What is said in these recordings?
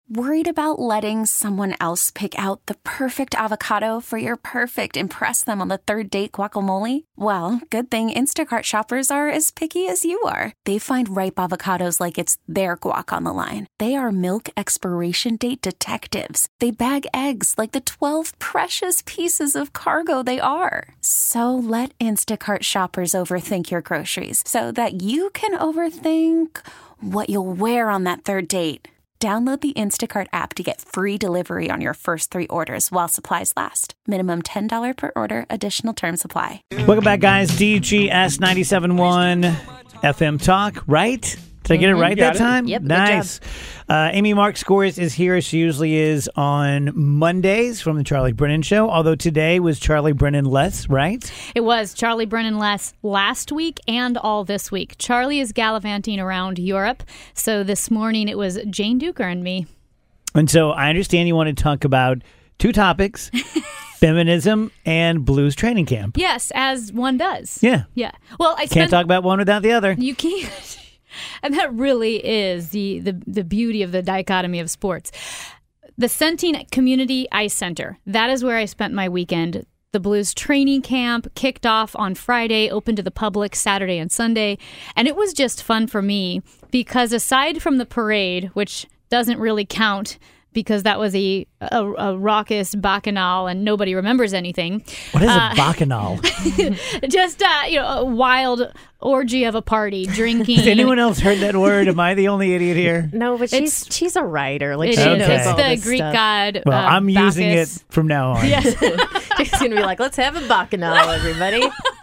Worried about letting someone else pick out the perfect avocado for your perfect impress them on the third date guacamole? Well, good thing Instacart shoppers are as picky as you are. They find ripe avocados like it's their guac on the line. They are milk expiration date detectives. They bag eggs like the 12 precious pieces of cargo they are. So let Instacart shoppers overthink your groceries so that you can overthink what you'll wear on that third date. Download the Instacart app to get free delivery on your first 3 orders while supplies last. Minimum $10 per order. Additional terms apply. Welcome back, guys. DGS 97.1 FM Talk, right? Did I get it right that time? Yep. Nice. Amy Mark Scores is here as she usually is on Mondays from the Charlie Brennan Show, although today was Charlie Brennan less, right? It was Charlie Brennan less last week and all this week. Charlie is gallivanting around Europe, so this morning it was Jane Duker and me. And so I understand you want to talk about 2 topics, feminism and blues training camp. Yes, as one does. Yeah. Yeah. Well, Can't talk about one without the other. You can't. And that really is the beauty of the dichotomy of sports. The Centene Community Ice Center, that is where I spent my weekend. The Blues training camp kicked off on Friday, open to the public Saturday and Sunday. And it was just fun for me because aside from the parade, which doesn't really count because that was a raucous bacchanal and nobody remembers anything. What is a bacchanal? Just a wild orgy of a party, drinking. Has anyone else heard that word? Am I the only idiot here? No, but she's a writer. Like It's she knows the all this Greek stuff. god. Well, I'm Bacchus. using it from now on. Yes. She's gonna be like, let's have a bacchanal, everybody.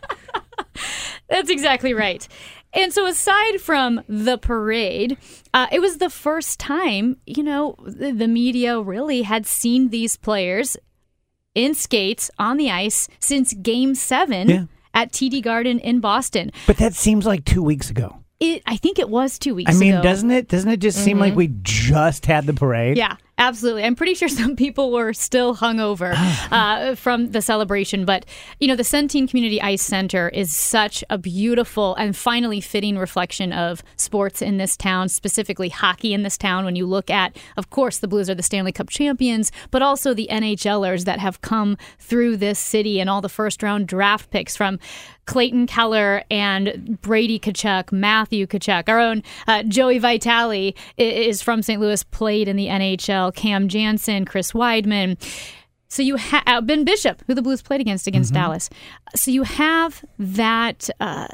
That's exactly right. And so aside from the parade, it was the first time, the media really had seen these players in skates on the ice since Game 7 at TD Garden in Boston. But that seems like 2 weeks ago. I think it was 2 weeks ago. I mean, doesn't it just seem like we just had the parade? Yeah, absolutely. I'm pretty sure some people were still hungover from the celebration. But, the Centene Community Ice Center is such a beautiful and finally fitting reflection of sports in this town, specifically hockey in this town. When you look at, of course, the Blues are the Stanley Cup champions, but also the NHLers that have come through this city and all the first-round draft picks from Clayton Keller and Brady Tkachuk, Matthew Tkachuk. Our own Joey Vitale is from St. Louis, played in the NHL. Cam Jansen, Chris Weidman. So you have Ben Bishop, who the Blues played against Dallas. So you have that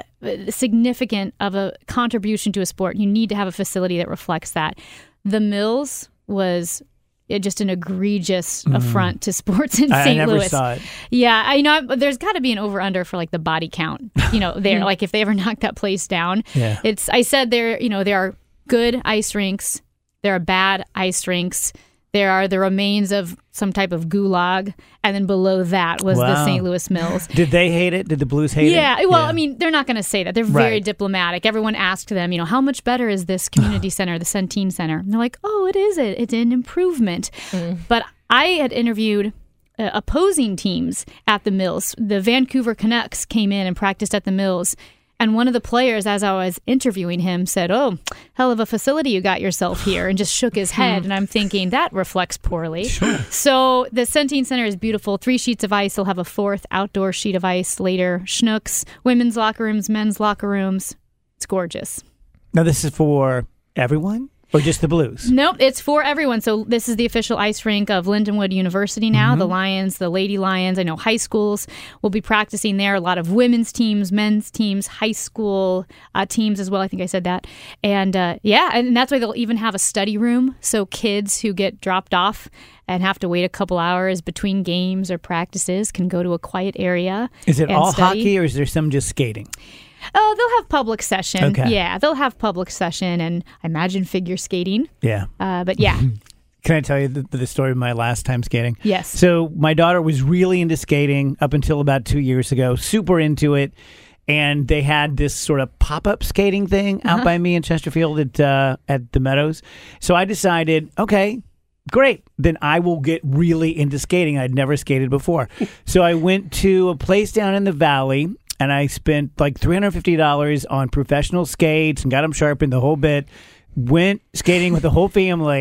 significant of a contribution to a sport. You need to have a facility that reflects that. The Mills was just an egregious affront to sports in St. I never Louis. saw it. Yeah, I know. There's got to be an over/under for like the body count. There, like if they ever knock that place down. Yeah. I said there are good ice rinks, there are bad ice rinks. There are the remains of some type of gulag, and then below that was the St. Louis Mills. Did they hate it? Did the Blues hate it? Yeah, well, I mean, they're not going to say that. They're very Right. diplomatic. Everyone asked them, how much better is this community center, the Centene Center? And they're like, oh, it's an improvement. But I had interviewed opposing teams at the Mills. The Vancouver Canucks came in and practiced at the Mills. And one of the players, as I was interviewing him, said, oh, hell of a facility you got yourself here, and just shook his head. And I'm thinking, that reflects poorly. Sure. So the Centene Center is beautiful. 3 sheets of ice. They'll have a 4th outdoor sheet of ice later. Schnooks, women's locker rooms, men's locker rooms. It's gorgeous. Now, this is for everyone or just the Blues? Nope, it's for everyone. So this is the official ice rink of Lindenwood University now. The Lions, the Lady Lions. I know high schools will be practicing there. A lot of women's teams, men's teams, high school teams as well. I think I said that. And and that's why they'll even have a study room. So kids who get dropped off and have to wait a couple hours between games or practices can go to a quiet area. Is it and all study. hockey or is there some just skating? Oh, they'll have public session. Okay. Yeah, they'll have public session and I imagine figure skating. Yeah. But yeah. Can I tell you the story of my last time skating? Yes. So my daughter was really into skating up until about 2 years ago, super into it. And they had this sort of pop-up skating thing out by me in Chesterfield at the Meadows. So I decided, okay, great. Then I will get really into skating. I'd never skated before. So I went to a place down in the valley, and I spent like $350 on professional skates and got them sharpened the whole bit. Went skating with the whole family.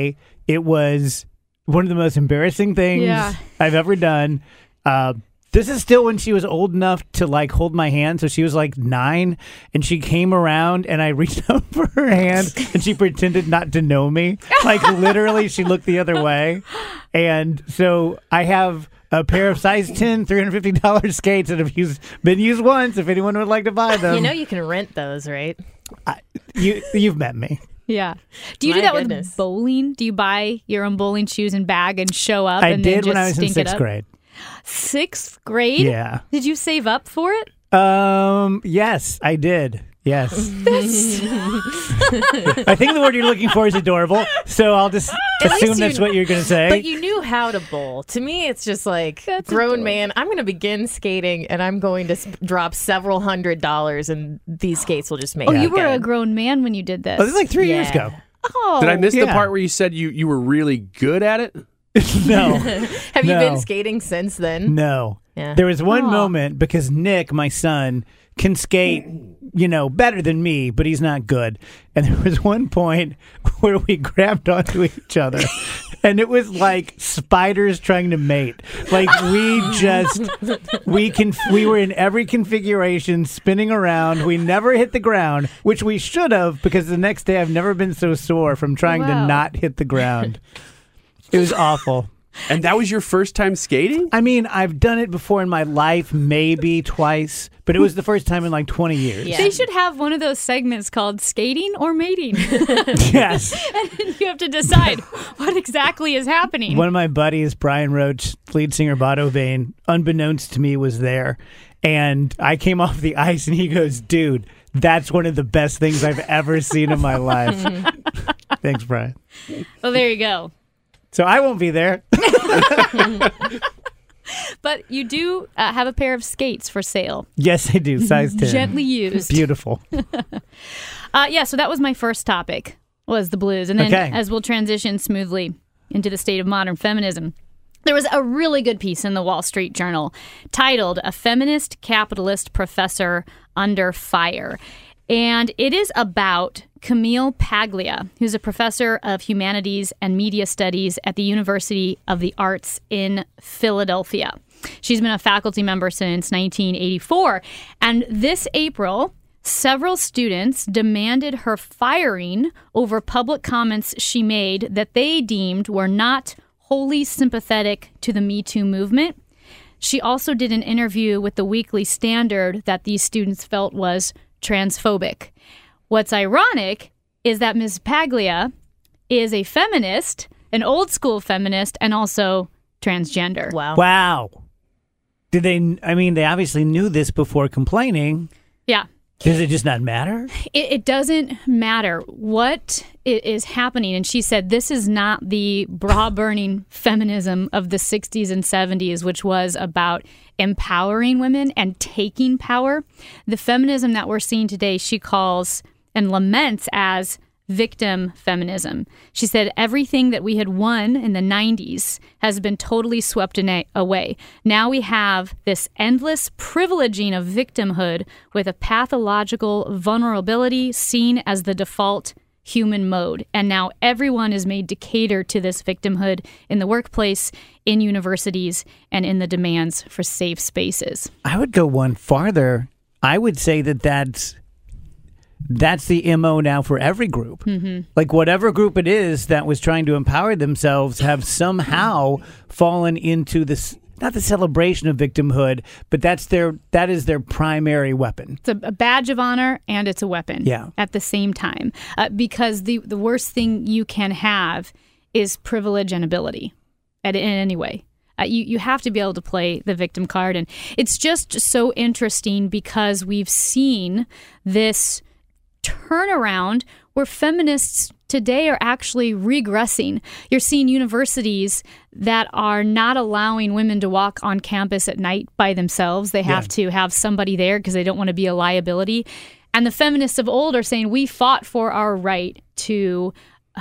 It was one of the most embarrassing things I've ever done. This is still when she was old enough to like hold my hand. So she was like 9 and she came around and I reached out for her hand and she pretended not to know me. Like literally she looked the other way. And so I have a pair of size 10, $350 skates that have been used once if anyone would like to buy them. You know you can rent those, right? You've met me. Yeah. Do you do that with bowling? Do you buy your own bowling shoes and bag and show up? I and did then just when I was in stink it 6th up? grade. 6th grade? Yeah. Did you save up for it? Yes, I did. Yes. I think the word you're looking for is adorable, so I'll just assume that's what you're going to say. But you knew how to bowl. To me, it's just like, grown man, I'm going to begin skating and I'm going to drop several $100s and these skates will just make it you were good. a grown man when you did this. Oh, this is like 3 years ago. Oh. Did I miss the yeah. part where you said you were really good at it? No. Have you been skating since then? No. Yeah. There was one moment because Nick, my son, can skate, better than me, but he's not good. And there was one point where we grabbed onto each other and it was like spiders trying to mate. Like we were in every configuration spinning around. We never hit the ground, which we should have because the next day I've never been so sore from trying to not hit the ground. It was awful. And that was your first time skating? I mean, I've done it before in my life, maybe twice, but it was the first time in like 20 years. Yeah. They should have one of those segments called skating or mating. Yes. And then you have to decide what exactly is happening. One of my buddies, Brian Roach, lead singer of Otto Vane, unbeknownst to me, was there. And I came off the ice and he goes, dude, that's one of the best things I've ever seen in my life. Thanks, Brian. Well, there you go. So I won't be there. But you do have a pair of skates for sale. Yes, I do. Size 10. Gently used. Beautiful. So that was my first topic, was the blues. And then Okay. as we'll transition smoothly into the state of modern feminism, there was a really good piece in the Wall Street Journal titled "A Feminist Capitalist Professor Under Fire." And it is about Camille Paglia, who's a professor of humanities and media studies at the University of the Arts in Philadelphia. She's been a faculty member since 1984. And this April, several students demanded her firing over public comments she made that they deemed were not wholly sympathetic to the Me Too movement. She also did an interview with the Weekly Standard that these students felt was transphobic. What's ironic is that Ms. Paglia is a feminist, an old school feminist, and also transgender. Wow. They obviously knew this before complaining. Yeah. Does it just not matter? It doesn't matter what is happening. And she said this is not the bra-burning feminism of the 60s and 70s, which was about empowering women and taking power. The feminism that we're seeing today, she calls and laments as victim feminism. She said everything that we had won in the 90s has been totally swept away. Now we have this endless privileging of victimhood with a pathological vulnerability seen as the default human mode. And now everyone is made to cater to this victimhood in the workplace, in universities, and in the demands for safe spaces. I would go one farther. I would say that's the MO now for every group. Mm-hmm. Like whatever group it is that was trying to empower themselves have somehow fallen into this, not the celebration of victimhood, but that is their primary weapon. It's a badge of honor and it's a weapon at the same time. Because the worst thing you can have is privilege and ability in any way. You have to be able to play the victim card. And it's just so interesting because we've seen this turnaround where feminists today are actually regressing. You're seeing universities that are not allowing women to walk on campus at night by themselves. They have to have somebody there because they don't want to be a liability. And the feminists of old are saying, we fought for our right to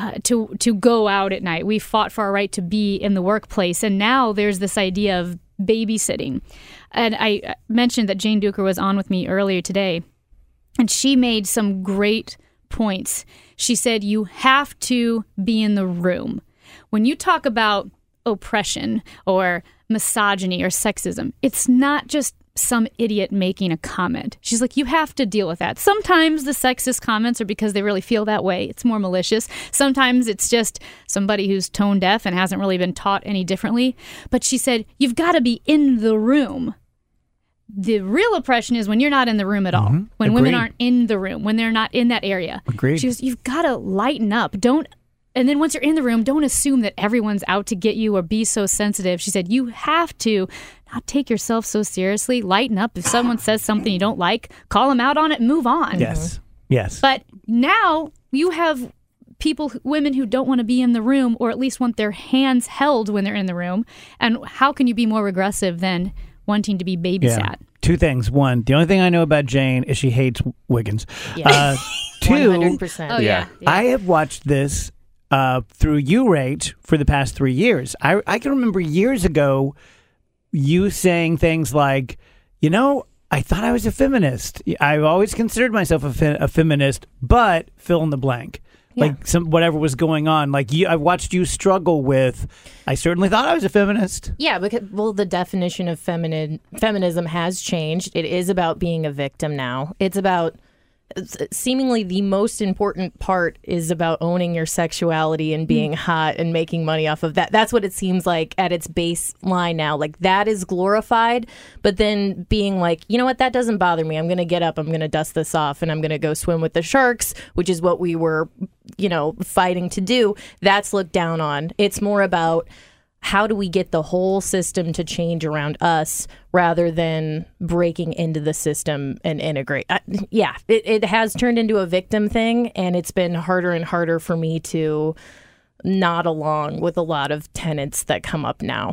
go out at night. We fought for our right to be in the workplace. And now there's this idea of babysitting. And I mentioned that Jane Duker was on with me earlier today, and she made some great points. She said, you have to be in the room. when you talk about oppression or misogyny or sexism, it's not just some idiot making a comment. She's like, you have to deal with that. Sometimes the sexist comments are because they really feel that way. It's more malicious. Sometimes it's just somebody who's tone deaf and hasn't really been taught any differently. But she said, you've got to be in the room. The real oppression is when you're not in the room at all. Mm-hmm. When Agreed. women aren't in the room, when they're not in that area. Agreed. She goes, you've got to lighten up. And then once you're in the room, don't assume that everyone's out to get you or be so sensitive. She said, you have to not take yourself so seriously. Lighten up. If someone says something you don't like, call them out on it and move on. Yes. Yes. But now you have women who don't want to be in the room, or at least want their hands held when they're in the room. And how can you be more regressive than wanting to be babysat? Yeah. Two things. One, the only thing I know about Jane is she hates Wiggins. Yeah. Two, 100%. Oh, yeah. I have watched this through U-Rate for the past 3 years. I can remember years ago you saying things like, I thought I was a feminist. I've always considered myself a feminist, but fill in the blank. Yeah. Like whatever was going on. Like I've watched you struggle with, I certainly thought I was a feminist. Yeah, because the definition of feminism has changed. It is about being a victim now. It's about seemingly the most important part is about owning your sexuality and being hot and making money off of that. That's what it seems like at its baseline now. Like that is glorified, but then being like, you know what, that doesn't bother me. I'm going to get up, I'm going to dust this off, and I'm going to go swim with the sharks, which is what we were, fighting to do. That's looked down on. It's more about how do we get the whole system to change around us rather than breaking into the system and integrate. It has turned into a victim thing, and it's been harder and harder for me to nod along with a lot of tenets that come up now.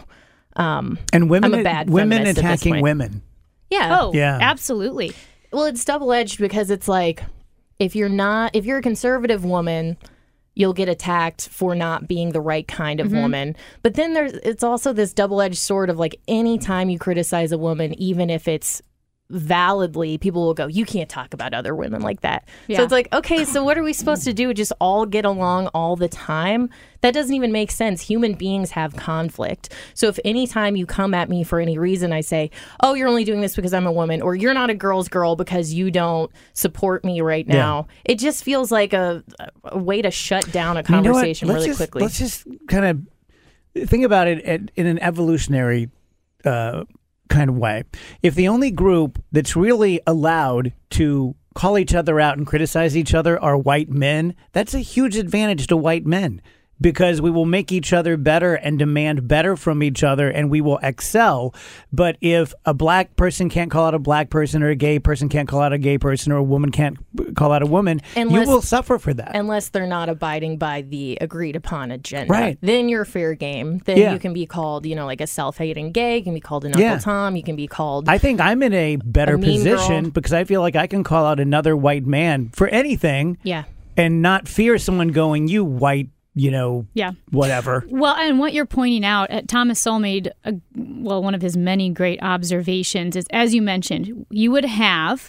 And women, I'm a bad women feminist at this attacking point. women. Yeah. Oh, Yeah. absolutely. Well, it's double-edged because it's like if you're a conservative woman, you'll get attacked for not being the right kind of woman. But then it's also this double-edged sword of like anytime you criticize a woman, even if it's validly, people will go, you can't talk about other women like that. Yeah. So it's like, okay, so what are we supposed to do? Just all get along all the time? That doesn't even make sense. Human beings have conflict. So if anytime you come at me for any reason, I say, oh, you're only doing this because I'm a woman, or you're not a girl's girl because you don't support me right now. It just feels like a way to shut down a conversation really quickly. Let's just kind of think about it in an evolutionary kind of way. If the only group that's really allowed to call each other out and criticize each other are white men, that's a huge advantage to white men, because we will make each other better and demand better from each other, and we will excel. But if a black person can't call out a black person, or a gay person can't call out a gay person, or a woman can't call out a woman, you will suffer for that. Unless they're not abiding by the agreed upon agenda. Right. Then you're fair game. Then you can be called, like a self-hating gay. You can be called an Uncle Tom. You can be called... I think I'm in a better position girl. because I feel like I can call out another white man for anything and not fear someone going, you white, whatever. Well, and what you're pointing out, Thomas Sowell made, one of his many great observations is, as you mentioned, you would have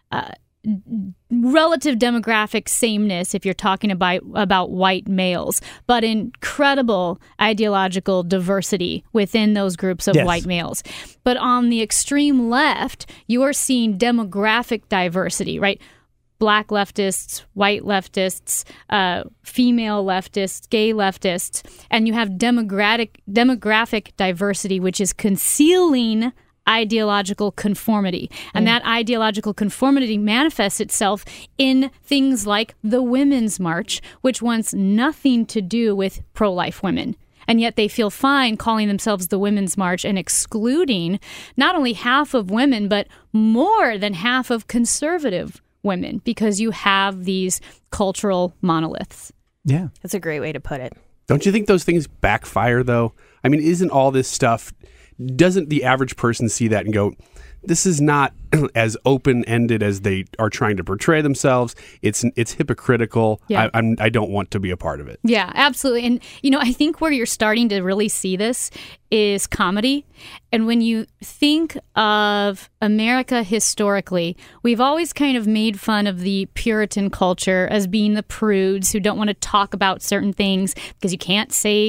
relative demographic sameness if you're talking about white males, but incredible ideological diversity within those groups of white males. But on the extreme left, you are seeing demographic diversity, right? Black leftists, white leftists, female leftists, gay leftists, and you have demographic diversity, which is concealing ideological conformity. And that ideological conformity manifests itself in things like the Women's March, which wants nothing to do with pro-life women. And yet they feel fine calling themselves the Women's March and excluding not only half of women, but more than half of conservative women, because you have these cultural monoliths. Yeah. That's a great way to put it. Don't you think those things backfire, though? I mean, isn't all this stuff, doesn't the average person see that and go, this is not as open-ended as they are trying to portray themselves. It's hypocritical. Yeah. I don't want to be a part of it. Yeah, absolutely. And, I think where you're starting to really see this is comedy. And when you think of America historically, we've always kind of made fun of the Puritan culture as being the prudes who don't want to talk about certain things because you can't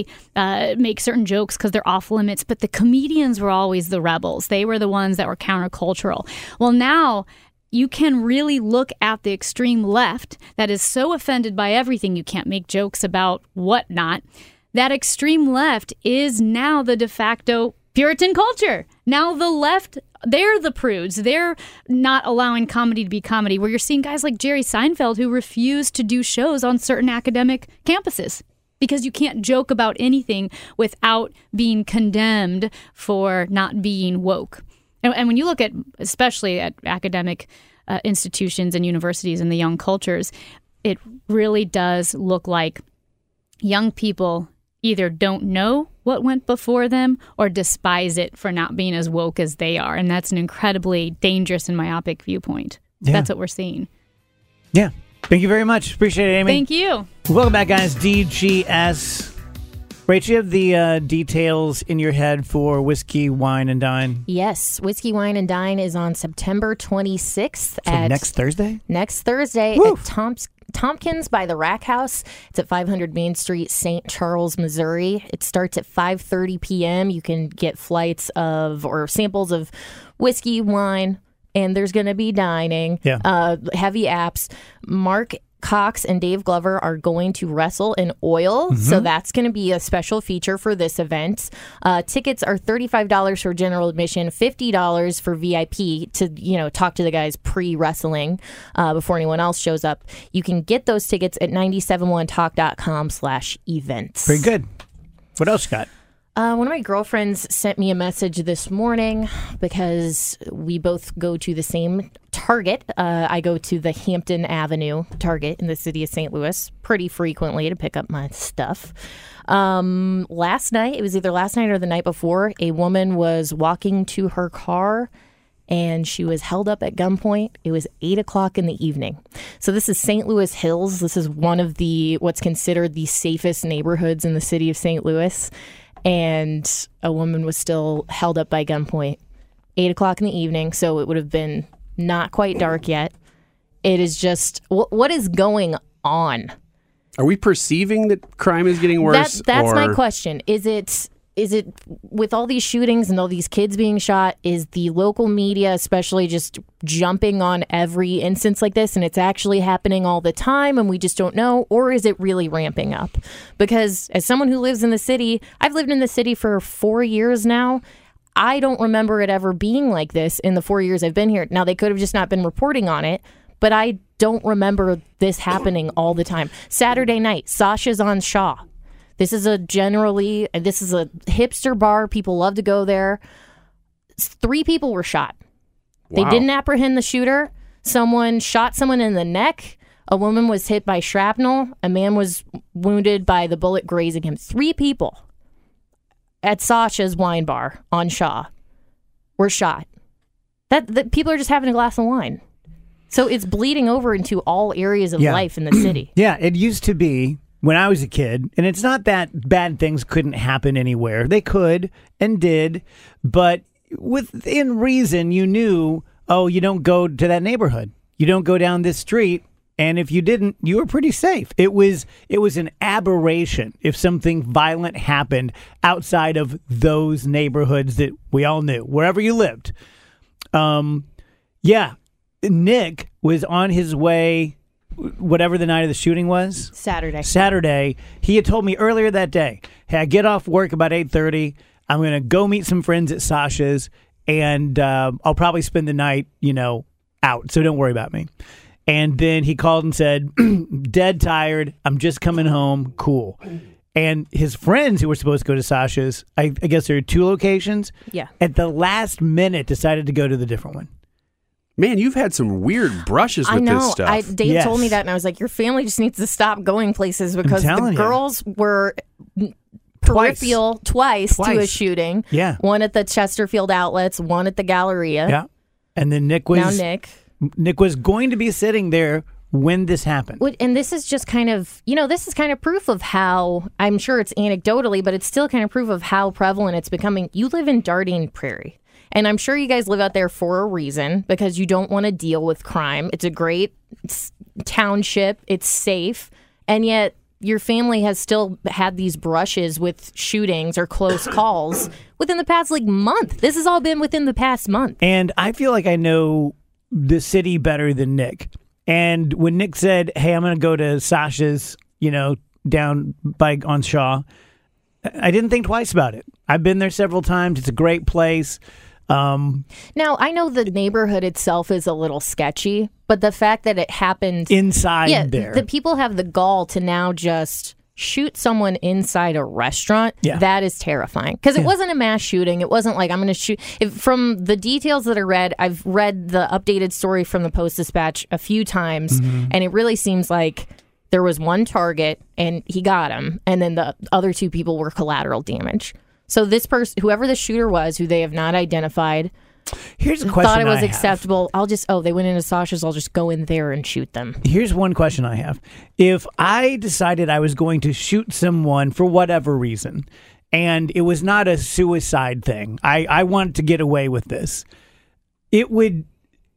make certain jokes because they're off limits. But the comedians were always the rebels. They were the ones that were countercultural. Well, now you can really look at the extreme left that is so offended by everything. You can't make jokes about whatnot. That extreme left is now the de facto Puritan culture. Now the left, they're the prudes. They're not allowing comedy to be comedy, where you're seeing guys like Jerry Seinfeld who refuse to do shows on certain academic campuses because you can't joke about anything without being condemned for not being woke. And when you look at, especially at academic institutions and universities and the young cultures, it really does look like young people either don't know what went before them or despise it for not being as woke as they are. And that's an incredibly dangerous and myopic viewpoint. Yeah. That's what we're seeing. Yeah. Thank you very much. Appreciate it, Amy. Thank you. Welcome back, guys. DGS. Rach, you have the details in your head for Whiskey, Wine, and Dine? Yes, Whiskey, Wine, and Dine is on September 26th. So next Thursday? Next Thursday Woo! at Tompkins by the Rack House. It's at 500 Main Street, St. Charles, Missouri. It starts at 5:30 p.m. You can get flights or samples of whiskey, wine, and there's going to be dining. Yeah. Heavy apps. Mark Cox and Dave Glover are going to wrestle in oil, so that's going to be a special feature for this event. Tickets are $35 for general admission, $50 for VIP to talk to the guys pre-wrestling before anyone else shows up. You can get those tickets at 971talk.com/events. Very good. What else you got? One of my girlfriends sent me a message this morning because we both go to the same Target. I go to the Hampton Avenue Target in the city of St. Louis pretty frequently to pick up my stuff. Last night, it was either last night or the night before, a woman was walking to her car and she was held up at gunpoint. It was 8 o'clock in the evening. So this is St. Louis Hills. This is one of what's considered the safest neighborhoods in the city of St. Louis. And a woman was still held up by gunpoint. 8 o'clock in the evening, so it would have been not quite dark yet. It is just, what is going on? Are we perceiving that crime is getting worse? That's my question. Is it with all these shootings and all these kids being shot, is the local media especially just jumping on every instance like this and it's actually happening all the time and we just don't know? Or is it really ramping up? Because as someone who lives in the city, I've lived in the city for 4 years now. I don't remember it ever being like this in the 4 years I've been here. Now, they could have just not been reporting on it, but I don't remember this happening all the time. Saturday night, Sasha's on Shaw. This is a hipster bar. People love to go there. 3 people were shot. Wow. They didn't apprehend the shooter. Someone shot someone in the neck. A woman was hit by shrapnel. A man was wounded by the bullet grazing him. 3 people at Sasha's wine bar on Shaw were shot. That people are just having a glass of wine. So it's bleeding over into all areas of life in the city. Yeah, it used to be when I was a kid, and it's not that bad things couldn't happen anywhere. They could and did, but within reason, you knew, you don't go to that neighborhood. You don't go down this street. And if you didn't, you were pretty safe. It was an aberration if something violent happened outside of those neighborhoods that we all knew, wherever you lived. Nick was on his way, whatever the night of the shooting was. Saturday. He had told me earlier that day, hey, I get off work about 8:30. I'm going to go meet some friends at Sasha's, and I'll probably spend the night, out. So don't worry about me. And then he called and said, dead tired. I'm just coming home. Cool. And his friends who were supposed to go to Sasha's, I guess there are 2 locations. Yeah. At the last minute, decided to go to the different one. Man, you've had some weird brushes with this stuff. Dave told me that, and I was like, your family just needs to stop going places because the girls were peripheral twice to a shooting. Yeah. One at the Chesterfield Outlets, one at the Galleria. Yeah. And then Nick was going to be sitting there when this happened. And this is just kind of, this is kind of proof of how, I'm sure it's anecdotally, but it's still kind of proof of how prevalent it's becoming. You live in Dardenne Prairie, and I'm sure you guys live out there for a reason, because you don't want to deal with crime. It's a great township. It's safe. And yet your family has still had these brushes with shootings or close calls within the past month. This has all been within the past month. And I feel like I know the city better than Nick. And when Nick said, hey, I'm going to go to Sasha's, down on Shaw, I didn't think twice about it. I've been there several times. It's a great place. Now, I know the neighborhood itself is a little sketchy, but the fact that it happened inside there, the people have the gall to now just shoot someone inside a restaurant. That is terrifying, because it wasn't a mass shooting. It wasn't like I'm going to shoot. From the details that I read, I've read the updated story from the Post-Dispatch a few times, and it really seems like there was one target and he got him, and then the other two people were collateral damage. So this person, whoever the shooter was, who they have not identified, here's a question thought it was I acceptable. They went into Sasha's, I'll just go in there and shoot them. Here's one question I have. If I decided I was going to shoot someone for whatever reason, and it was not a suicide thing, I wanted to get away with this, I'm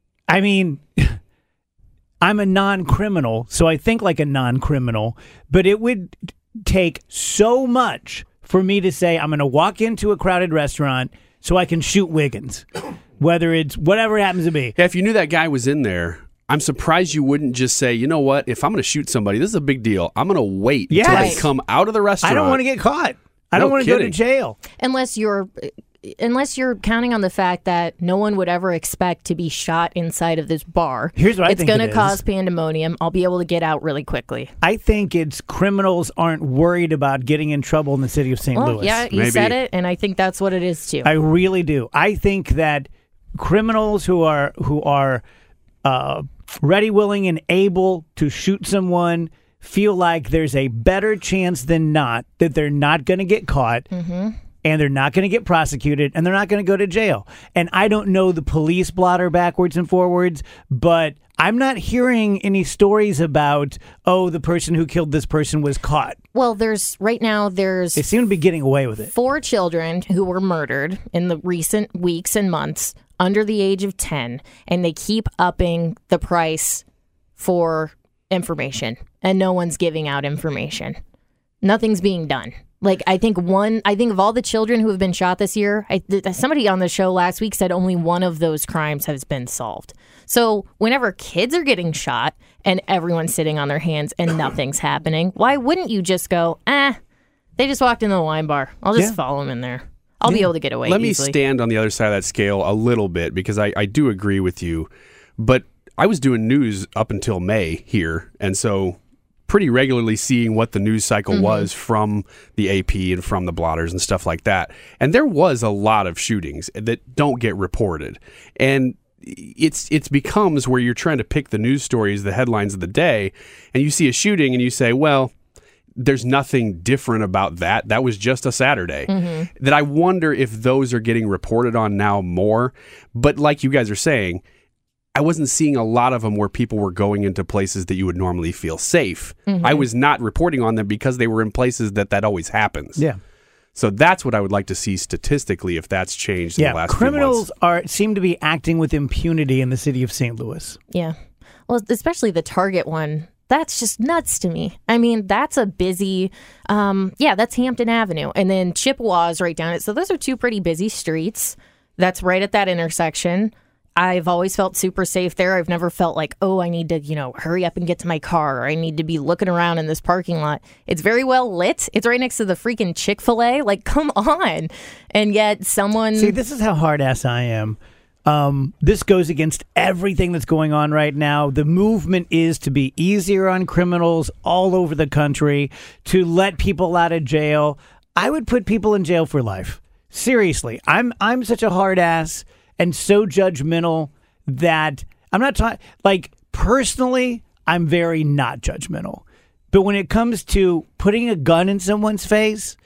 a non-criminal, so I think like a non-criminal, but it would take so much for me to say I'm going to walk into a crowded restaurant so I can shoot Wiggins, whether it's whatever it happens to be. Yeah, if you knew that guy was in there, I'm surprised you wouldn't just say, you know what, if I'm going to shoot somebody, this is a big deal. I'm going to wait until they come out of the restaurant. I don't want to get caught. I don't want to go to jail. Unless you're counting on the fact that no one would ever expect to be shot inside of this bar. Here's what I think it's going to cause pandemonium. I'll be able to get out really quickly. I think it's criminals aren't worried about getting in trouble in the city of St. Louis. Yeah, you said it, and I think that's what it is too. I really do. I think that criminals who are ready, willing, and able to shoot someone feel like there's a better chance than not that they're not going to get caught. And they're not going to get prosecuted, and they're not going to go to jail. And I don't know the police blotter backwards and forwards, but I'm not hearing any stories about, the person who killed this person was caught. Well, right now they seem to be getting away with it. 4 children who were murdered in the recent weeks and months under the age of 10, and they keep upping the price for information, and no one's giving out information. Nothing's being done. I think of all the children who have been shot this year, somebody on the show last week said only one of those crimes has been solved. So whenever kids are getting shot and everyone's sitting on their hands and nothing's happening, why wouldn't you just go, they just walked into the wine bar. I'll just follow them in there. I'll be able to get away Let easily. me stand on the other side of that scale a little bit, because I do agree with you. But I was doing news up until May here, and so pretty regularly seeing what the news cycle was from the AP and from the blotters and stuff like that. And there was a lot of shootings that don't get reported. And it becomes where you're trying to pick the news stories, the headlines of the day, and you see a shooting and you say, well, there's nothing different about that. That was just a Saturday. That I wonder if those are getting reported on now more. But like you guys are saying, I wasn't seeing a lot of them where people were going into places that you would normally feel safe. I was not reporting on them because they were in places that always happens. Yeah. So that's what I would like to see statistically, if that's changed in the last few months. Criminals seem to be acting with impunity in the city of St. Louis. Yeah. Well, especially the Target one. That's just nuts to me. I mean, that's a busy, that's Hampton Avenue. And then Chippewa is right down it. So those are 2 pretty busy streets. That's right at that intersection. I've always felt super safe there. I've never felt like, I need to, hurry up and get to my car, or I need to be looking around in this parking lot. It's very well lit. It's right next to the freaking Chick-fil-A. Come on. And yet someone... See, this is how hard-ass I am. This goes against everything that's going on right now. The movement is to be easier on criminals all over the country, to let people out of jail. I would put people in jail for life. Seriously. I'm such a hard-ass and so judgmental that I'm not talking, personally, I'm very not judgmental. But when it comes to putting a gun in someone's face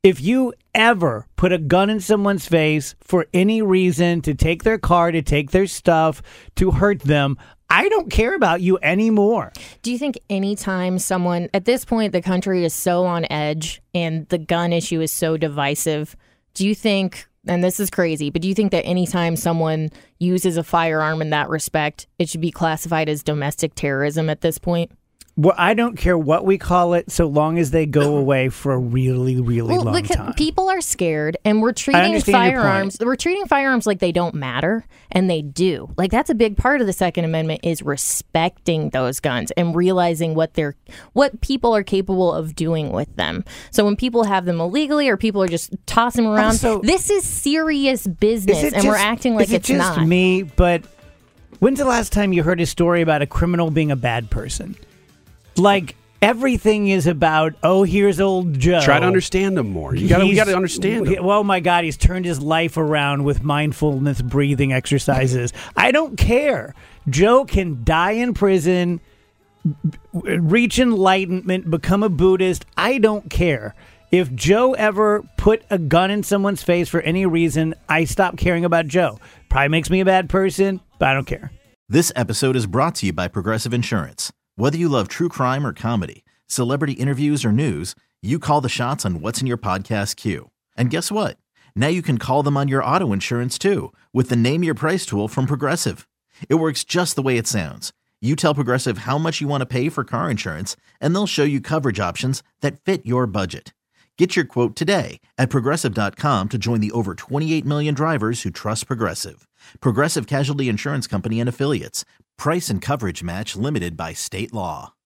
If you ever put a gun in someone's face for any reason, to take their car, to take their stuff, to hurt them, I don't care about you anymore. Do you think anytime someone, at this point, the country is so on edge and the gun issue is so divisive, do you think, and this is crazy, but do you think that anytime someone uses a firearm in that respect, it should be classified as domestic terrorism at this point? Well, I don't care what we call it, so long as they go away for a really, really long time. People are scared, and we're treating firearms. We're treating firearms like they don't matter, and they do. Like, that's a big part of the Second Amendment, is respecting those guns and realizing what people are capable of doing with them. So when people have them illegally, or people are just tossing them around, this is serious business, and we're acting like it's not. Is it just me? But when's the last time you heard a story about a criminal being a bad person? Like, everything is about, oh, here's old Joe. Try to understand him more. You got to understand him. Oh, my God, he's turned his life around with mindfulness breathing exercises. I don't care. Joe can die in prison, reach enlightenment, become a Buddhist. I don't care. If Joe ever put a gun in someone's face for any reason, I stop caring about Joe. Probably makes me a bad person, but I don't care. This episode is brought to you by Progressive Insurance. Whether you love true crime or comedy, celebrity interviews or news, you call the shots on what's in your podcast queue. And guess what? Now you can call them on your auto insurance too, with the Name Your Price tool from Progressive. It works just the way it sounds. You tell Progressive how much you want to pay for car insurance, and they'll show you coverage options that fit your budget. Get your quote today at Progressive.com to join the over 28 million drivers who trust Progressive. Progressive Casualty Insurance Company and Affiliates. Price and coverage match limited by state law.